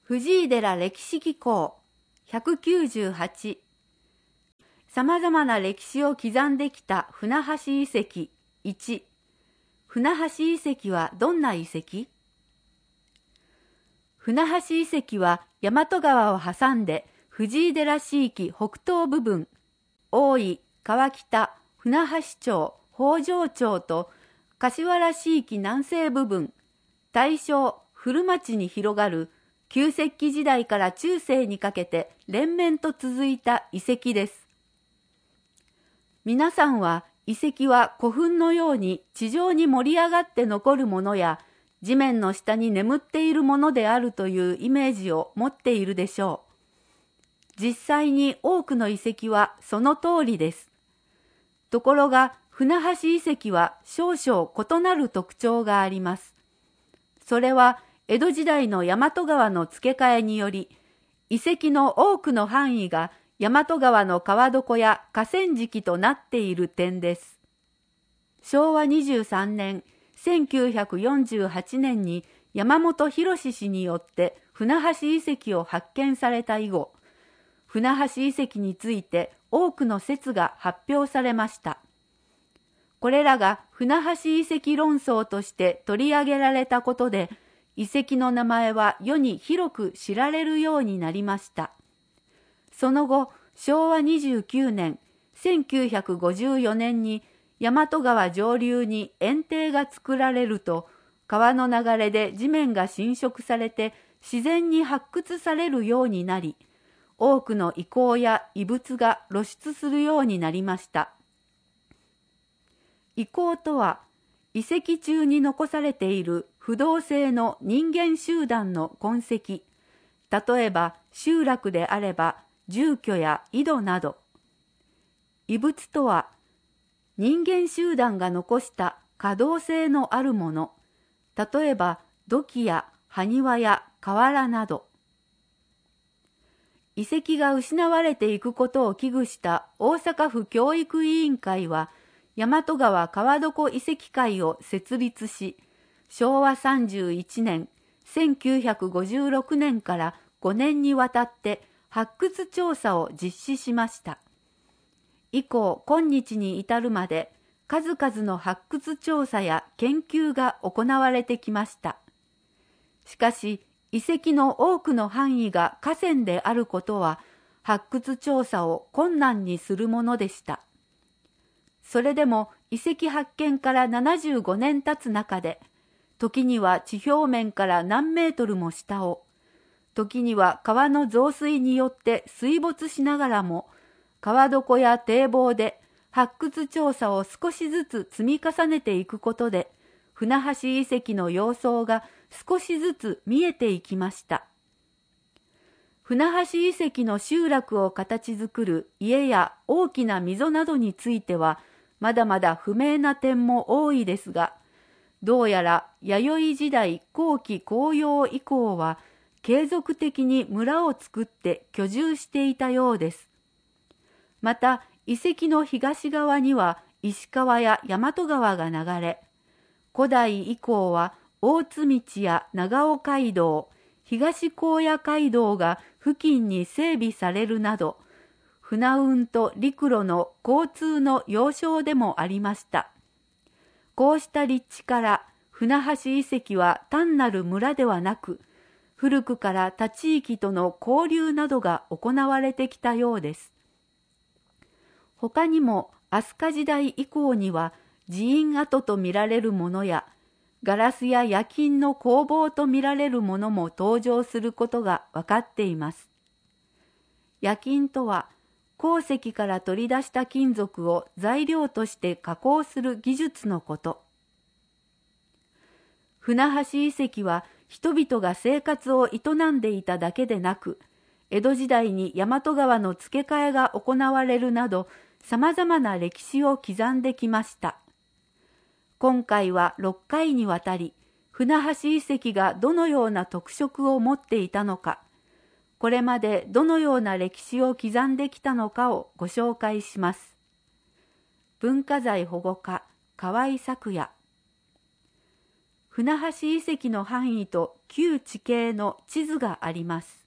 藤井寺歴史紀行198。さまざまな歴史を刻んできた船橋遺跡。1、船橋遺跡はどんな遺跡？船橋遺跡は大和川を挟んで藤井寺市域北東部分、大井、川北、船橋町、北条町と柏原市域南西部分、大正、古町に広がる旧石器時代から中世にかけて連綿と続いた遺跡です。皆さんは遺跡は古墳のように地上に盛り上がって残るものや地面の下に眠っているものであるというイメージを持っているでしょう。実際に多くの遺跡はその通りです。ところが船橋遺跡は少々異なる特徴があります。それは江戸時代の大和川の付け替えにより、遺跡の多くの範囲が大和川の川床や河川敷となっている点です。昭和23年、1948年に山本博氏によって船橋遺跡を発見された以後、船橋遺跡について多くの説が発表されました。これらが船橋遺跡論争として取り上げられたことで、遺跡の名前は世に広く知られるようになりました。その後、昭和29年、1954年に大和川上流に堰堤が作られると、川の流れで地面が浸食されて自然に発掘されるようになり、多くの遺構や遺物が露出するようになりました。遺構とは、遺跡中に残されている不動性の人間集団の痕跡、例えば集落であれば住居や井戸など。遺物とは、人間集団が残した可動性のあるもの、例えば土器や埴輪や瓦など。遺跡が失われていくことを危惧した大阪府教育委員会は、大和川川床遺跡会を設立し、昭和31年、1956年から5年にわたって発掘調査を実施しました。以降、今日に至るまで数々の発掘調査や研究が行われてきました。しかし、遺跡の多くの範囲が河川であることは、発掘調査を困難にするものでした。それでも遺跡発見から75年経つ中で、時には地表面から何メートルも下を、時には川の増水によって水没しながらも、川床や堤防で発掘調査を少しずつ積み重ねていくことで、船橋遺跡の様相が少しずつ見えていきました。船橋遺跡の集落を形作る家や大きな溝などについては、まだまだ不明な点も多いですが、どうやら弥生時代後期後葉以降は継続的に村を作って居住していたようです。また遺跡の東側には石川や大和川が流れ、古代以降は大津道や長尾街道、東高野街道が付近に整備されるなど、船運と陸路の交通の要衝でもありました。こうした立地から船橋遺跡は単なる村ではなく、古くから他地域との交流などが行われてきたようです。他にも飛鳥時代以降には寺院跡とみられるものや、ガラスや冶金の工房とみられるものも登場することが分かっています。冶金とは、鉱石から取り出した金属を材料として加工する技術のこと。船橋遺跡は人々が生活を営んでいただけでなく、江戸時代に大和川の付け替えが行われるなど、さまざまな歴史を刻んできました。今回は6回にわたり、船橋遺跡がどのような特色を持っていたのか、これまでどのような歴史を刻んできたのかをご紹介します。文化財保護課、河合咲也。 船橋遺跡の範囲と旧地形の地図があります。